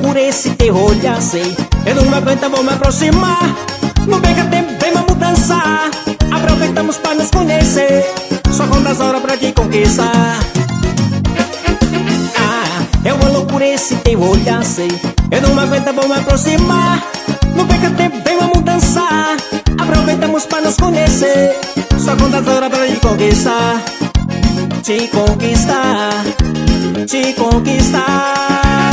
por esse terror, já sei. Eu não aguento, vou me aproximar. Não perca tempo, vem, vamos dançar. Aproveitamos pra nos conhecer. Só conta as horas pra te conquistar. Eu vou louco por esse terror, já sei. Eu não aguento, vou me aproximar. Não perca tempo, vem, vamos dançar. Aproveitamos pra nos conhecer. Só conta as horas pra te conquistar. Te conquistar, te conquistar.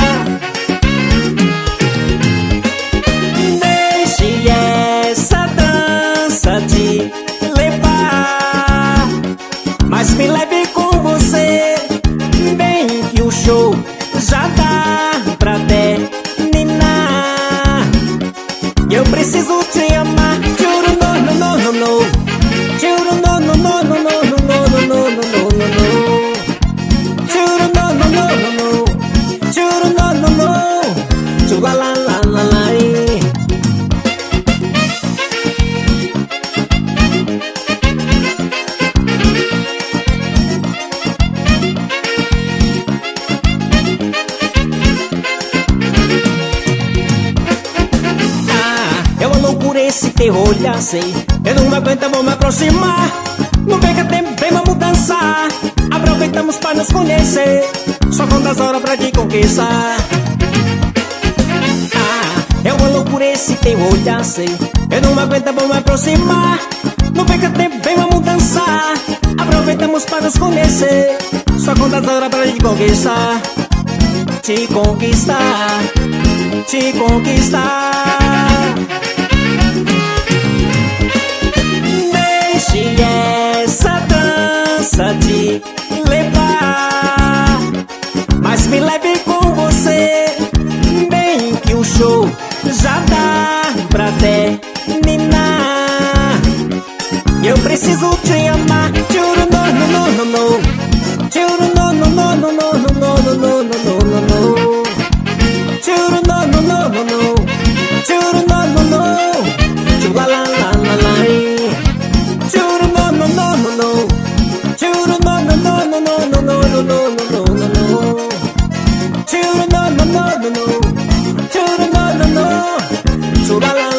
Deixe essa dança te levar, mas me leve com você. Bem que o show já dá pra terminar. Eu preciso te amar. Churu no no no no no. Churu no no no no no no no no no no no. Churu no no no no no. Churu no no no. Chula la la la la. Eu ando por esse terror, já sei. Eu não aguento, vou me aproximar. Não perca tempo, vem, vamos dançar. Aproveitamos pra nos conhecer. Só conta as horas pra te conquistar. Eu ando por esse terror, já sei. Eu não aguento, vou me aproximar. Não perca tempo, vem, vamos dançar. Aproveitamos pra nos conhecer. Só conta as horas pra te conquistar. Te conquistar, te conquistar. Deixe essa dança te levar, mas me leve com você. Bem que o show já dá pra terminar. Eu preciso te amar. Churu no no no no no. Churu no no no no no no no no no no no. Churu no no no no no. Churu no no no. Chula la la la la. Churu no no no no no. Churu no no no no no no no no no no no. Churu no no no no no. Churu no no no. Chula la la.